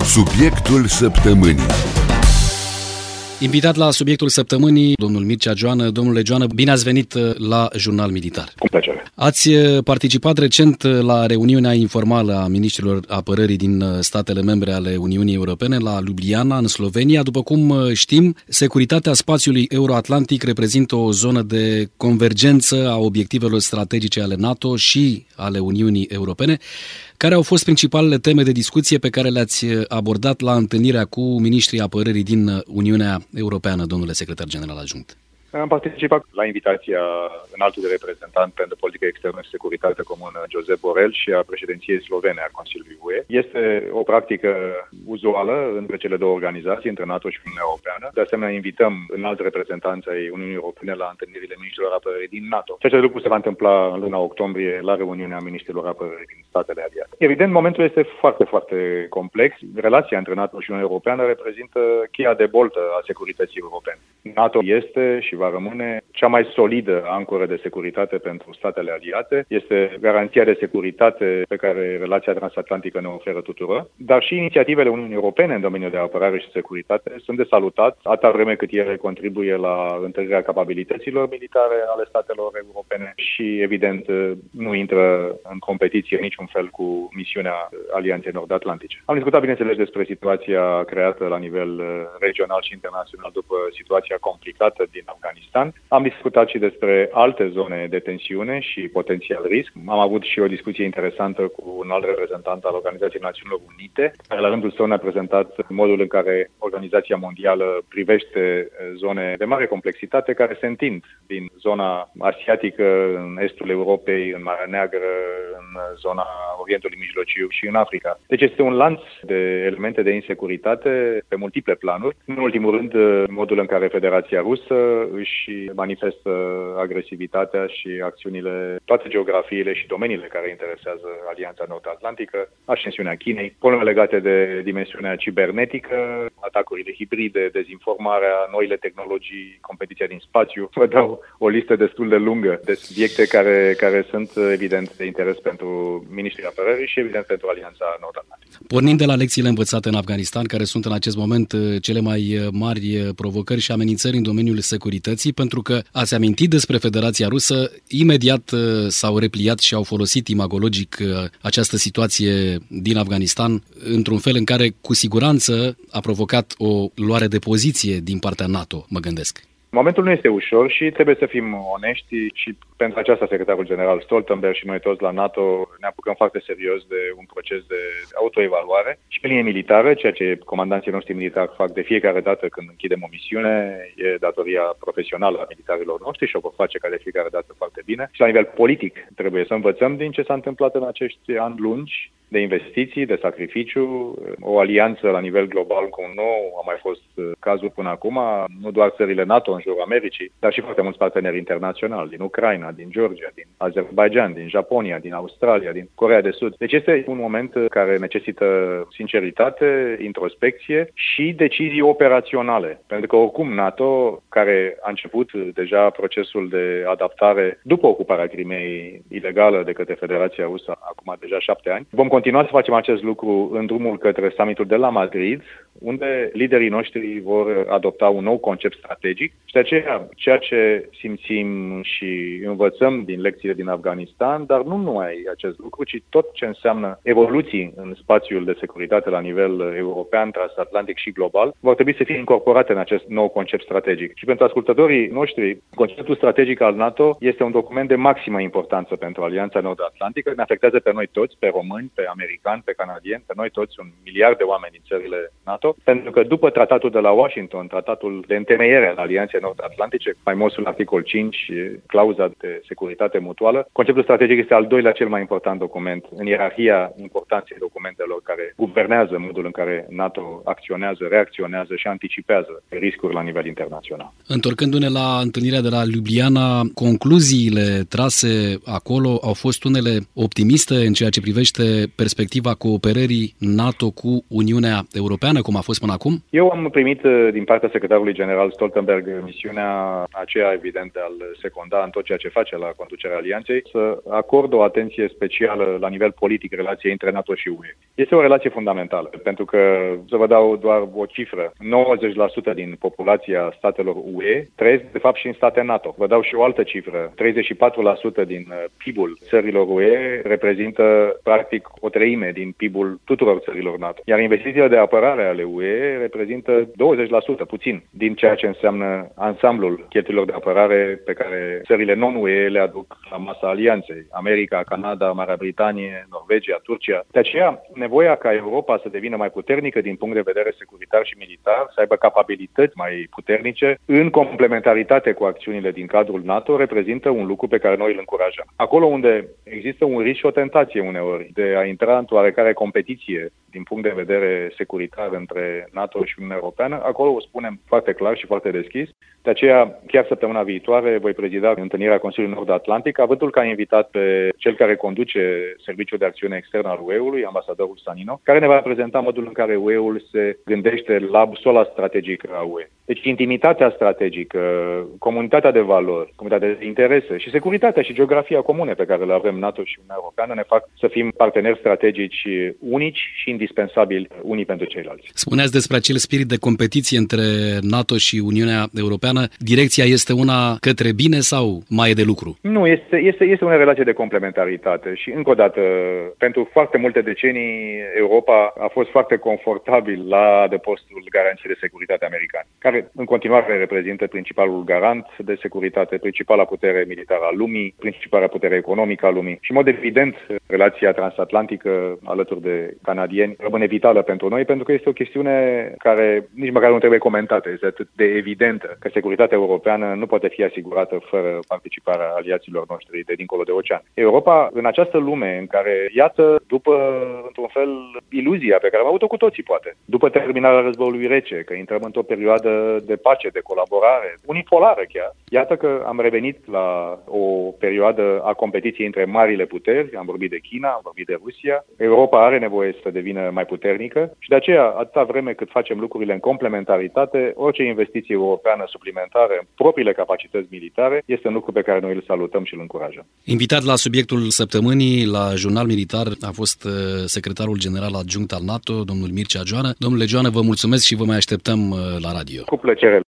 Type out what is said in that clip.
Subiectul săptămânii. Invitat la subiectul săptămânii, domnul Mircea Joană. Domnule Joană, bine ați venit la Jurnal Militar. Cu plăcere. Ați participat recent la reuniunea informală a ministrilor apărării din statele membre ale Uniunii Europene la Ljubljana, în Slovenia. După cum știm, securitatea spațiului euroatlantic reprezintă o zonă de convergență a obiectivelor strategice ale NATO și ale Uniunii Europene. Care au fost principalele teme de discuție pe care le-ați abordat la întâlnirea cu ministrii apărării din Uniunea Europeană, domnule secretar general adjunct? Am participat la invitația înaltului reprezentant pentru politică externă și securitate comună, Josep Borrell, și a președinției slovene a Consiliului UE. Este o practică uzuală între cele două organizații, între NATO și Uniunea Europeană. De asemenea, invităm înalți reprezentanți ai Uniunii Europene la întâlnirile ministrilor apărării din NATO. Acest lucru se va întâmpla în luna octombrie la reuniunea ministrilor apărării din statele aliate. Evident, momentul este foarte, foarte complex. Relația între NATO și Uniunea Europeană reprezintă cheia de boltă a securității europene. NATO este și va rămâne cea mai solidă ancoră de securitate pentru statele aliate. Este garanția de securitate pe care relația transatlantică ne oferă tuturor, dar și inițiativele Uniunii Europene în domeniul de apărare și securitate sunt de salutat, atâta vreme cât ele contribuie la întărirea capabilităților militare ale statelor europene și, evident, nu intră în competiție niciun fel cu misiunea Alianței Nord-Atlantice. Am discutat, bineînțeles, despre situația creată la nivel regional și internațional după situația complicată din Afganistan. Am discutat și despre alte zone de tensiune și potențial risc. Am avut și o discuție interesantă cu un alt reprezentant al Organizației Națiunilor Unite, care la rândul său ne-a prezentat modul în care Organizația Mondială privește zone de mare complexitate care se întind din zona asiatică, în estul Europei, în Marea Neagră, în zona Orientului Mijlociu și în Africa. Deci este un lanț de elemente de insecuritate pe multiple planuri. În ultimul rând, modul în care Federația Rusă își manifestă agresivitatea și acțiunile, toate geografiile și domeniile care interesează Alianța Nord-Atlantică, ascensiunea Chinei, probleme legate de dimensiunea cibernetică, atacurile hibride, dezinformarea, noile tehnologii, competiția din spațiu. Vă dau o listă destul de lungă de subiecte care sunt evident de interes pentru ministrii apărării și evident pentru Alianța Nord-Atlantică. Pornind de la lecțiile învățate în Afganistan, care sunt în acest moment cele mai mari provocări și amenințări în domeniul securității, pentru că ați amintit despre Federația Rusă, imediat s-au repliat și au folosit imagologic această situație din Afganistan într-un fel în care cu siguranță a provocat o luare de poziție din partea NATO, mă gândesc. Momentul nu este ușor și trebuie să fim onești și pentru aceasta secretarul general Stoltenberg și noi toți la NATO ne apucăm foarte serios de un proces de autoevaluare și pe linie militară, ceea ce comandanții noștri militari fac de fiecare dată când închidem o misiune, e datoria profesională a militarilor noștri și o vor face ca de fiecare dată foarte bine. Și la nivel politic trebuie să învățăm din ce s-a întâmplat în acești ani lungi de investiții, de sacrificiu, o alianță la nivel global cu un nou, a mai fost cazul până acum, nu doar țările NATO în jurul Americii, dar și foarte mulți parteneri internaționali, din Ucraina, din Georgia, din Azerbaijan, din Japonia, din Australia, din Coreea de Sud. Deci este un moment care necesită sinceritate, introspecție și decizii operaționale. Pentru că oricum NATO, care a început deja procesul de adaptare după ocuparea Crimeei ilegală de către Federația Rusă, acum deja 7 ani, vom continua să facem acest lucru în drumul către summitul de la Madrid, unde liderii noștri vor adopta un nou concept strategic și de aceea ceea ce simțim și învățăm din lecțiile din Afganistan, dar nu numai acest lucru, ci tot ce înseamnă evoluții în spațiul de securitate la nivel european, transatlantic și global, vor trebui să fie incorporate în acest nou concept strategic. Și pentru ascultătorii noștri, conceptul strategic al NATO este un document de maximă importanță pentru Alianța Nord-Atlantică, ne afectează pe noi toți, pe români, pe americani, pe canadieni, pe noi toți, 1 miliard de oameni din țările NATO, pentru că după tratatul de la Washington, tratatul de întemeiere al Alianței Nord-Atlantice, faimosul articol 5, clauza de securitate mutuală, conceptul strategic este al doilea cel mai important document în ierarhia importanței documentelor care guvernează modul în care NATO acționează, reacționează și anticipează riscuri la nivel internațional. Întorcându-ne la întâlnirea de la Ljubljana, concluziile trase acolo au fost unele optimiste în ceea ce privește perspectiva cooperării NATO cu Uniunea Europeană, cum a fost până acum? Eu am primit din partea secretarului general Stoltenberg misiunea aceea, evident, de a-l secunda în tot ceea ce face la conducerea alianței, să acordă o atenție specială la nivel politic relației între NATO și UE. Este o relație fundamentală, pentru că, să vă dau doar o cifră, 90% din populația statelor UE trăiesc, de fapt, și în state NATO. Vă dau și o altă cifră, 34% din PIB-ul țărilor UE reprezintă, practic, o treime din PIB-ul tuturor țărilor NATO. Iar investițiile de apărare ale UE reprezintă 20%, puțin, din ceea ce înseamnă ansamblul cheltuielilor de apărare pe care țările non-UE le aduc la masa alianței. America, Canada, Marea Britanie, Norvegia, Turcia. De aceea, nevoia ca Europa să devină mai puternică din punct de vedere securitar și militar, să aibă capabilități mai puternice, în complementaritate cu acțiunile din cadrul NATO, reprezintă un lucru pe care noi îl încurajăm. Acolo unde există un risc și o tentație uneori de a intra într-o oarecare competiție din punct de vedere securitar între NATO și Uniunea Europeană, acolo o spunem foarte clar și foarte deschis. De aceea, chiar săptămâna viitoare voi prezida întâlnirea Consiliului Nord-Atlantic, având ca invitat pe cel care conduce Serviciul de Acțiune Externă al UE-ului, ambasadorul Stanino, care ne va prezenta modul în care UE-ul se gândește la busola strategică a UE. Deci intimitatea strategică, comunitatea de valori, comunitatea de interese și securitatea și geografia comune pe care le avem NATO și Uniunea Europeană ne fac să fim parteneri strategici unici și indispensabili unii pentru ceilalți. Spuneați despre acel spirit de competiție între NATO și Uniunea Europeană. Direcția este una către bine sau mai e de lucru? Nu, este o relație de complementaritate și, încă o dată, pentru foarte multe decenii, Europa a fost foarte confortabil la adăpostul garanției de securitate americane, care în continuare reprezintă principalul garant de securitate, principala putere militară a lumii, principala putere economică a lumii. Și, în mod evident, relația transatlantică alături de canadieni rămâne vitală pentru noi, pentru că este o chestiune care nici măcar nu trebuie comentată. Este atât de evidentă că securitatea europeană nu poate fi asigurată fără participarea aliaților noștri de dincolo de ocean. Europa, în această lume în care, iată, după, într-un fel, iluzia pe care am avut-o cu toții, poate, după terminarea războiului rece, că intrăm într-o perioadă de pace, de colaborare, unipolară chiar, iată că am revenit la o perioadă a competiției între marile puteri, am vorbit de China, am vorbit de Rusia. Europa are nevoie să devină mai puternică și de aceea, atâta vreme cât facem lucrurile în complementaritate, orice investiție europeană suplimentară în propriile capacități militare este un lucru pe care noi îl salutăm și îl încurajăm. Invitat la subiectul săptămânii la Jurnal Militar a fost secretarul general adjunct al NATO, domnul Mircea Joană. Domnule Joană, vă mulțumesc și vă mai așteptăm la radio. Cu plăcere.